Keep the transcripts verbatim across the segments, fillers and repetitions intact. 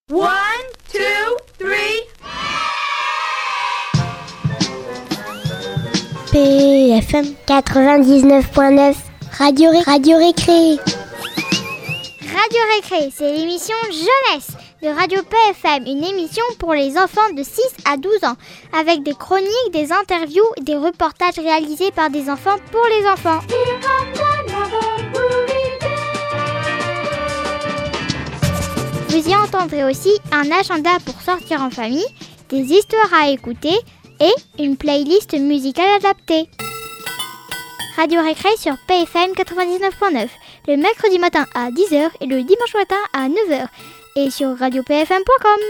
One, two, three. P F M quatre-vingt-dix-neuf point neuf, Radio, Ré- Radio Récré. Radio Récré, c'est l'émission Jeunesse de Radio P F M, une émission pour les enfants de six à douze ans, avec des chroniques, des interviews et des reportages réalisés par des enfants pour les enfants. Vous y entendrez aussi un agenda pour sortir en famille, des histoires à écouter et une playlist musicale adaptée. Radio Récré sur P F M quatre-vingt-dix-neuf point neuf, le mercredi matin à dix heures et le dimanche matin à neuf heures, et sur radio p f m point com.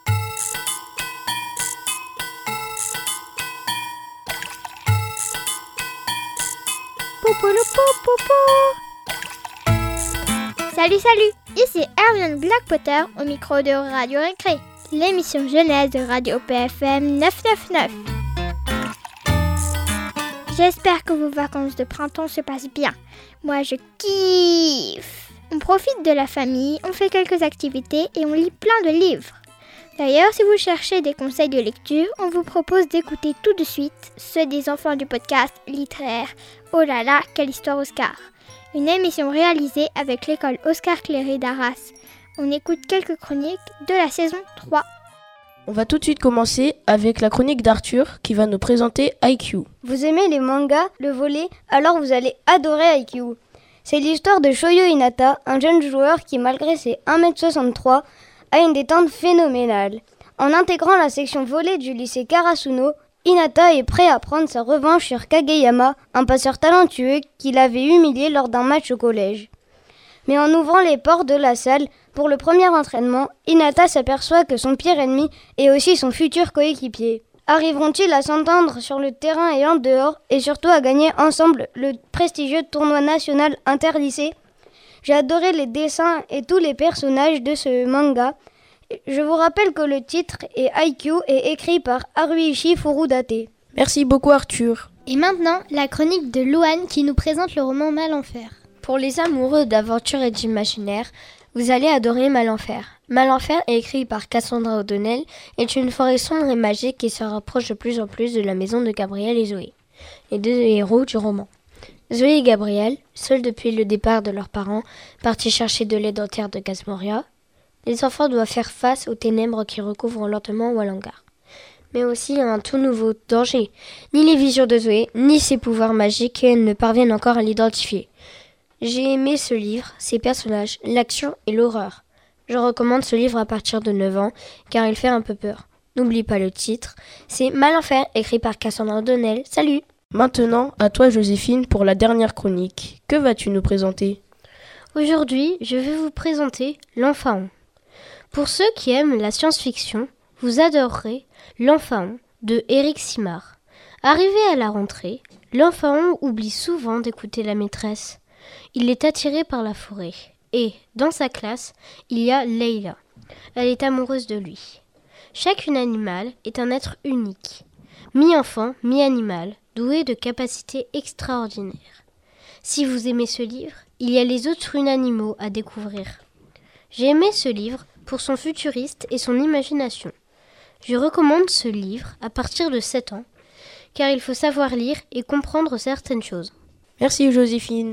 Salut, salut, ici Hermione Blackpotter au micro de Radio Récré, l'émission jeunesse de Radio P F M neuf cent quatre-vingt-neuf. J'espère que vos vacances de printemps se passent bien. Moi, je kiffe. On profite de la famille, on fait quelques activités et on lit plein de livres. D'ailleurs, si vous cherchez des conseils de lecture, on vous propose d'écouter tout de suite ceux des enfants du podcast littéraire Oh là là, quelle histoire Oscar. Une émission réalisée avec l'école Oscar Cléry d'Arras. On écoute quelques chroniques de la saison trois. On va tout de suite commencer avec la chronique d'Arthur qui va nous présenter I Q. Vous aimez les mangas, le volley, alors vous allez adorer I Q. C'est l'histoire de Shoyo Hinata, un jeune joueur qui, malgré ses un mètre soixante-trois, a une détente phénoménale. En intégrant la section volley du lycée Karasuno, Hinata est prêt à prendre sa revanche sur Kageyama, un passeur talentueux qui l'avait humilié lors d'un match au collège. Mais en ouvrant les portes de la salle, pour le premier entraînement, Hinata s'aperçoit que son pire ennemi est aussi son futur coéquipier. Arriveront-ils à s'entendre sur le terrain et en dehors, et surtout à gagner ensemble le prestigieux tournoi national interlycée ? J'ai adoré les dessins et tous les personnages de ce manga. Je vous rappelle que le titre est I Q et écrit par Haruichi Furudate. Merci beaucoup Arthur. Et maintenant, la chronique de Louane qui nous présente le roman Malenfer. Pour les amoureux d'aventure et d'imaginaire, vous allez adorer Malenfer. Malenfer, écrit par Cassandra O'Donnell, est une forêt sombre et magique qui se rapproche de plus en plus de la maison de Gabriel et Zoé, les deux héros du roman. Zoé et Gabriel, seuls depuis le départ de leurs parents, partis chercher de l'aide en terre de Gasmoria, les enfants doivent faire face aux ténèbres qui recouvrent lentement Wallangar. Mais aussi à un tout nouveau danger. Ni les visions de Zoé, ni ses pouvoirs magiques ne parviennent encore à l'identifier. J'ai aimé ce livre, ses personnages, l'action et l'horreur. Je recommande ce livre à partir de neuf ans, car il fait un peu peur. N'oublie pas le titre, c'est Malenfer, écrit par Cassandra O'Donnell. Salut! Maintenant, à toi Joséphine pour la dernière chronique. Que vas-tu nous présenter ? Aujourd'hui, je vais vous présenter L'Enphant. Pour ceux qui aiment la science-fiction, vous adorerez L'Enphant de Éric Simard. Arrivé à la rentrée, l'enfant oublie souvent d'écouter la maîtresse. Il est attiré par la forêt. Et, dans sa classe, il y a Leila. Elle est amoureuse de lui. Chacun animal est un être unique, mi-enfant, mi-animal, doué de capacités extraordinaires. Si vous aimez ce livre, il y a les autres animaux à découvrir. J'ai aimé ce livre pour son futuriste et son imagination. Je recommande ce livre à partir de sept ans, car il faut savoir lire et comprendre certaines choses. Merci Joséphine.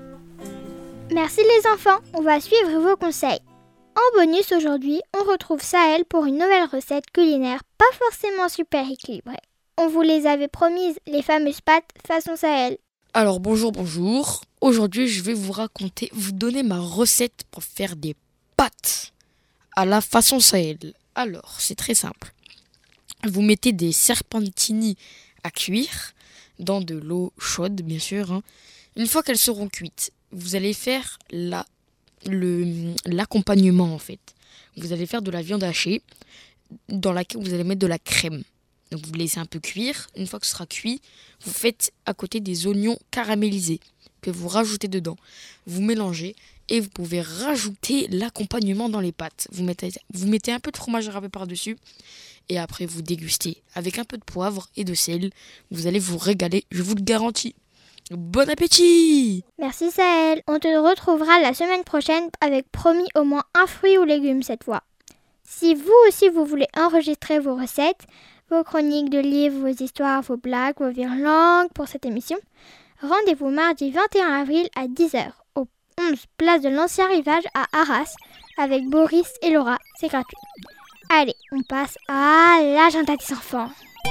Merci les enfants, on va suivre vos conseils. En bonus aujourd'hui, on retrouve Sahel pour une nouvelle recette culinaire pas forcément super équilibrée. On vous les avait promises, les fameuses pâtes façon Sahel. Alors bonjour, bonjour. Aujourd'hui, je vais vous raconter, vous donner ma recette pour faire des pâtes à la façon Sahel. Alors, c'est très simple. Vous mettez des serpentini à cuire dans de l'eau chaude, bien sûr. Hein. Une fois qu'elles seront cuites, vous allez faire la, le, l'accompagnement en fait. Vous allez faire de la viande hachée dans laquelle vous allez mettre de la crème. Donc vous laissez un peu cuire. Une fois que ce sera cuit, vous faites à côté des oignons caramélisés que vous rajoutez dedans. Vous mélangez et vous pouvez rajouter l'accompagnement dans les pâtes. Vous mettez, vous mettez un peu de fromage râpé par-dessus et après vous dégustez avec un peu de poivre et de sel. Vous allez vous régaler, je vous le garantis. Bon appétit! Merci Sahel, on te retrouvera la semaine prochaine avec promis au moins un fruit ou légume cette fois. Si vous aussi vous voulez enregistrer vos recettes, vos chroniques de livres, vos histoires, vos blagues, vos virlangues pour cette émission, rendez-vous mardi vingt et un avril à dix heures au onze place de l'Ancien Rivage à Arras avec Boris et Laura, c'est gratuit. Allez, on passe à l'agenda des enfants.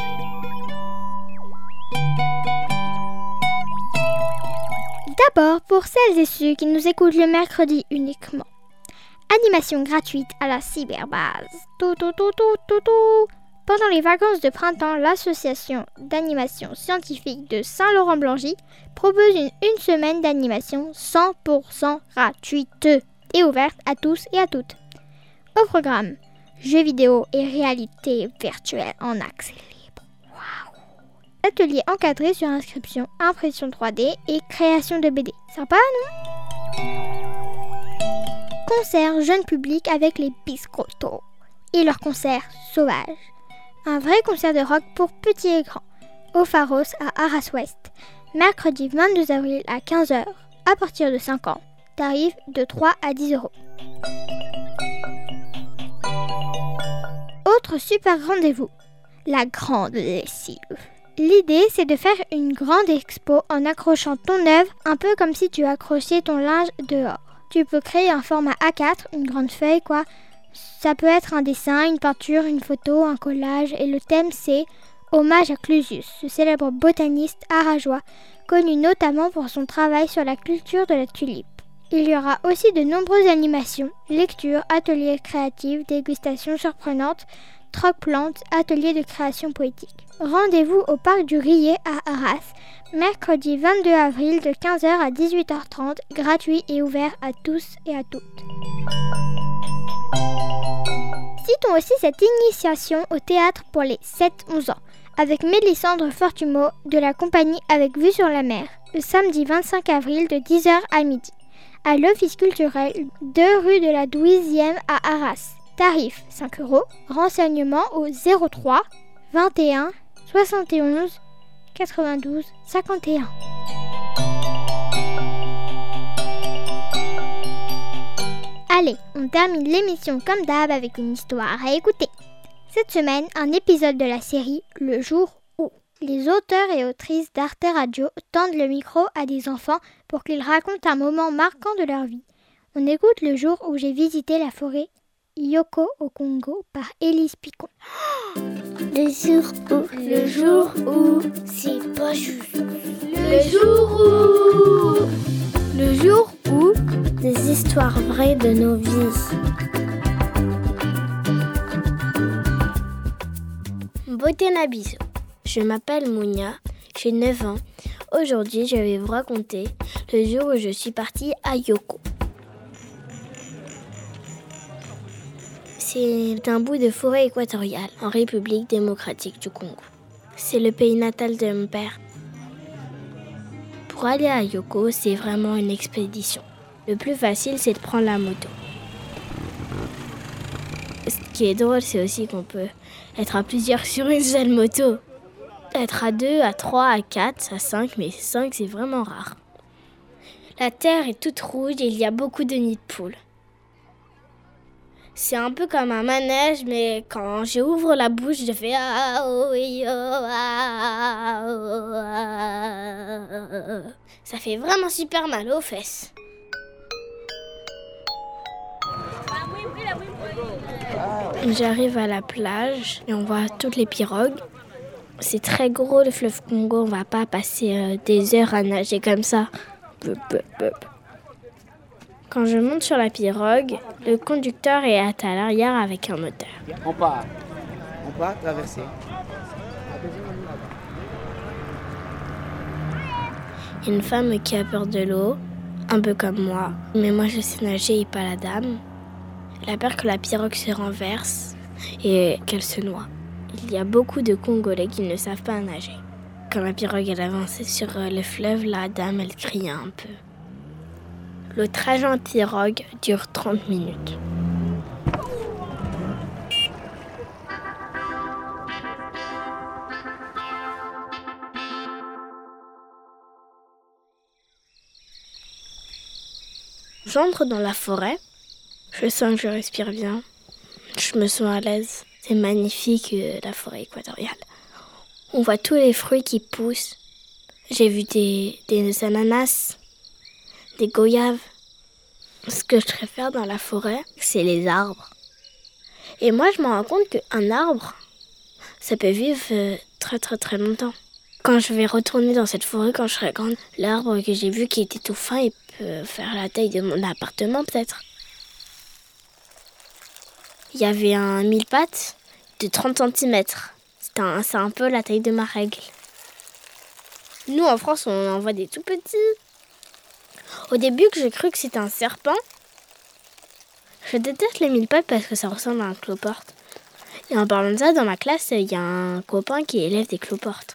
D'abord, pour celles et ceux qui nous écoutent le mercredi uniquement. Animation gratuite à la cyberbase. Tout, tout, tout, tout, tout, tout. Pendant les vacances de printemps, l'association d'animation scientifique de Saint-Laurent-Blangy propose une, une semaine d'animation cent pour cent gratuite et ouverte à tous et à toutes. Au programme, jeux vidéo et réalité virtuelle en accès libre. Waouh! Atelier encadré sur inscription, impression trois D et création de B D. Sympa, non? Concert jeune public avec les Biscottos et leur concert sauvage. Un vrai concert de rock pour petits et grands, au Pharos à Arras-Ouest, mercredi vingt-deux avril à quinze heures, à partir de cinq ans, tarif de trois à dix euros. Autre super rendez-vous, la grande lessive. L'idée, c'est de faire une grande expo en accrochant ton œuvre, un peu comme si tu accrochais ton linge dehors. Tu peux créer un format A quatre, une grande feuille quoi. Ça peut être un dessin, une peinture, une photo, un collage et le thème c'est Hommage à Clusius, ce célèbre botaniste arageois, connu notamment pour son travail sur la culture de la tulipe. Il y aura aussi de nombreuses animations, lectures, ateliers créatifs, dégustations surprenantes, troc-plantes, ateliers de création poétique. Rendez-vous au parc du Rillet à Arras, mercredi vingt-deux avril de quinze heures à dix-huit heures trente, gratuit et ouvert à tous et à toutes. Citons aussi cette initiation au théâtre pour les sept onze ans, avec Mélissandre Fortumeau de la compagnie Avec Vue sur la Mer, le samedi vingt-cinq avril de dix heures à midi, à l'Office culturel deux rue de la Douzième à Arras. Tarif cinq euros, renseignements au zéro trois vingt et un soixante et onze quatre-vingt-douze cinquante et un. Allez, on termine l'émission comme d'hab avec une histoire à écouter. Cette semaine, un épisode de la série Le jour où. Les auteurs et autrices d'Arte Radio tendent le micro à des enfants pour qu'ils racontent un moment marquant de leur vie. On écoute Le jour où j'ai visité la forêt Yoko au Congo par Élise Picon. Le jour où, le jour où, c'est pas juste. Le jour où, Le jour où, des histoires vraies de nos vies. Beauté Nabiso. Je m'appelle Mounia, j'ai neuf ans. Aujourd'hui, je vais vous raconter le jour où je suis partie à Yoko. C'est un bout de forêt équatoriale en République démocratique du Congo. C'est le pays natal de mon père. Pour aller à Yoko, c'est vraiment une expédition. Le plus facile, c'est de prendre la moto. Ce qui est drôle, c'est aussi qu'on peut être à plusieurs sur une seule moto. Être à deux, à trois, à quatre, à cinq, mais cinq, c'est vraiment rare. La terre est toute rouge et il y a beaucoup de nids de poules. C'est un peu comme un manège, mais quand j'ouvre la bouche, je fais ah oh oui oh ah oh ah. Ça fait vraiment super mal aux fesses. J'arrive à la plage et on voit toutes les pirogues. C'est très gros le fleuve Congo, on va pas passer euh, des heures à nager comme ça. Bup, bup, bup. Quand je monte sur la pirogue, le conducteur est à l'arrière avec un moteur. On part. On part traverser. Il y a une femme qui a peur de l'eau, un peu comme moi. Mais moi je sais nager et pas la dame. Elle a peur que la pirogue se renverse et qu'elle se noie. Il y a beaucoup de Congolais qui ne savent pas nager. Quand la pirogue elle avançait sur le fleuve, la dame elle criait un peu. Le trajet en pirogue dure trente minutes. J'entre dans la forêt. Je sens que je respire bien. Je me sens à l'aise. C'est magnifique, euh, la forêt équatoriale. On voit tous les fruits qui poussent. J'ai vu des, des ananas, des goyaves. Ce que je préfère dans la forêt, c'est les arbres. Et moi, je me rends compte qu'un arbre, ça peut vivre euh, très très très longtemps. Quand je vais retourner dans cette forêt, quand je serai grande, l'arbre que j'ai vu qui était tout fin, il peut faire la taille de mon appartement peut-être. Il y avait un mille pattes de trente centimètres. C'est un, c'est un peu la taille de ma règle. Nous, en France, on en voit des tout petits. Au début, j'ai cru que c'était un serpent. Je déteste les mille pattes parce que ça ressemble à un cloporte. Et en parlant de ça, dans ma classe, il y a un copain qui élève des cloportes.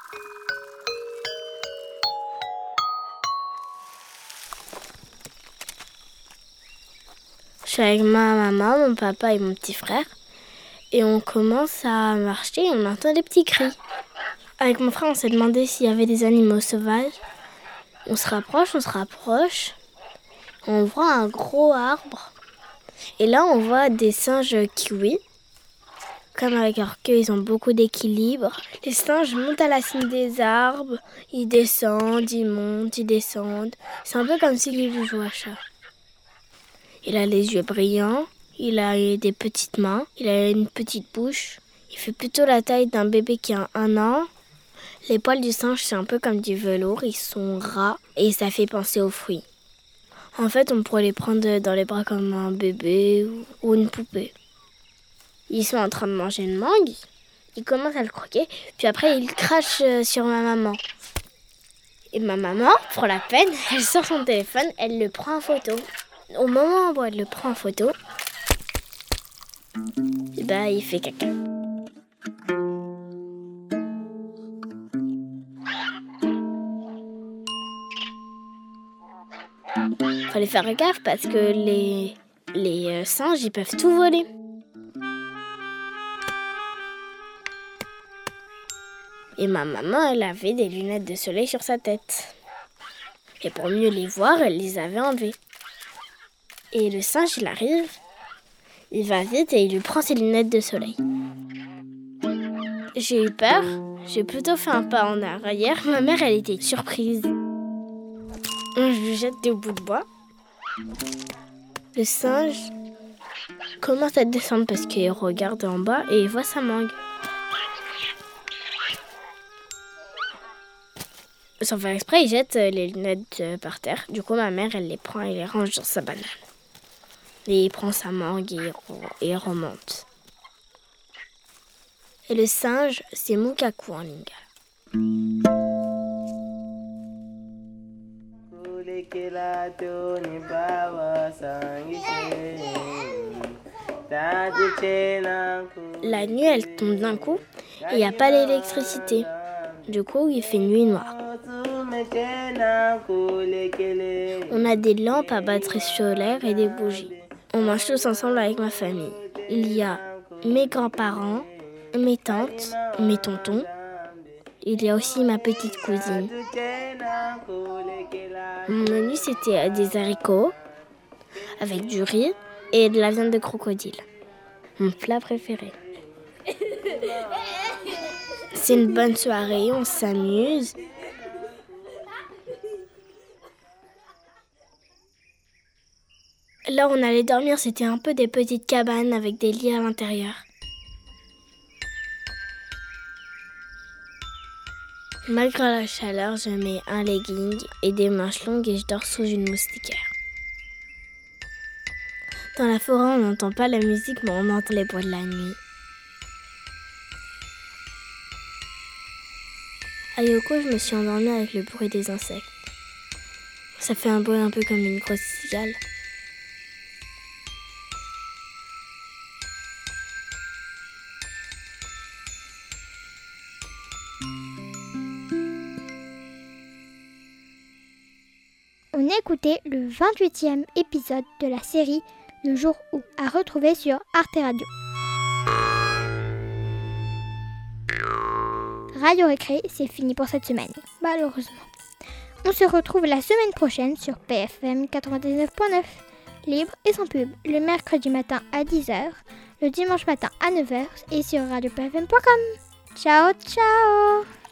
Je suis avec ma maman, mon papa et mon petit frère. Et on commence à marcher et on entend des petits cris. Avec mon frère, on s'est demandé s'il y avait des animaux sauvages. On se rapproche, on se rapproche. On voit un gros arbre. Et là, on voit des singes kiwis. Comme avec leur queue, ils ont beaucoup d'équilibre. Les singes montent à la cime des arbres. Ils descendent, ils montent, ils descendent. C'est un peu comme s'ils jouaient à chat. Il a les yeux brillants. Il a des petites mains. Il a une petite bouche. Il fait plutôt la taille d'un bébé qui a un an. Les poils du singe, c'est un peu comme du velours. Ils sont ras et ça fait penser aux fruits. En fait, on pourrait les prendre dans les bras comme un bébé ou une poupée. Ils sont en train de manger une mangue. Ils commencent à le croquer. Puis après, ils crachent sur ma maman. Et ma maman, pour la peine, elle sort son téléphone, elle le prend en photo. Au moment où elle le prend en photo, et ben, il fait caca. Fallait faire gaffe parce que les, les singes, ils peuvent tout voler. Et ma maman, elle avait des lunettes de soleil sur sa tête. Et pour mieux les voir, elle les avait enlevées. Et le singe, il arrive, il va vite et il lui prend ses lunettes de soleil. J'ai eu peur, j'ai plutôt fait un pas en arrière. Ma mère, elle était surprise. Je lui jette des bouts de bois. Le singe commence à descendre parce qu'il regarde en bas et il voit sa mangue. Sans faire exprès, il jette les lunettes par terre. Du coup, ma mère, elle les prend et les range dans sa banane. Et il prend sa mangue et il, et il remonte. Et le singe, c'est Mukaku en lingala. La nuit, elle tombe d'un coup et il n'y a pas d'électricité. Du coup, il fait nuit noire. On a des lampes à batterie solaire et des bougies. On mange tous ensemble avec ma famille. Il y a mes grands-parents, mes tantes, mes tontons. Il y a aussi ma petite cousine. Mon menu, c'était des haricots avec du riz et de la viande de crocodile. Mon plat préféré. C'est une bonne soirée, on s'amuse. Là où on allait dormir, c'était un peu des petites cabanes avec des lits à l'intérieur. Malgré la chaleur, je mets un legging et des manches longues et je dors sous une moustiquaire. Dans la forêt, on n'entend pas la musique, mais on entend les bruits de la nuit. À Yoko, je me suis endormie avec le bruit des insectes. Ça fait un bruit un peu comme une grosse cigale. On a écouté le vingt-huitième épisode de la série Le jour où, à retrouver sur Arte Radio. Radio Récré, c'est fini pour cette semaine, malheureusement. On se retrouve la semaine prochaine sur P F M quatre-vingt-dix-neuf point neuf, libre et sans pub, le mercredi matin à dix heures, le dimanche matin à neuf heures et sur radio p f m point com. Ciao, ciao!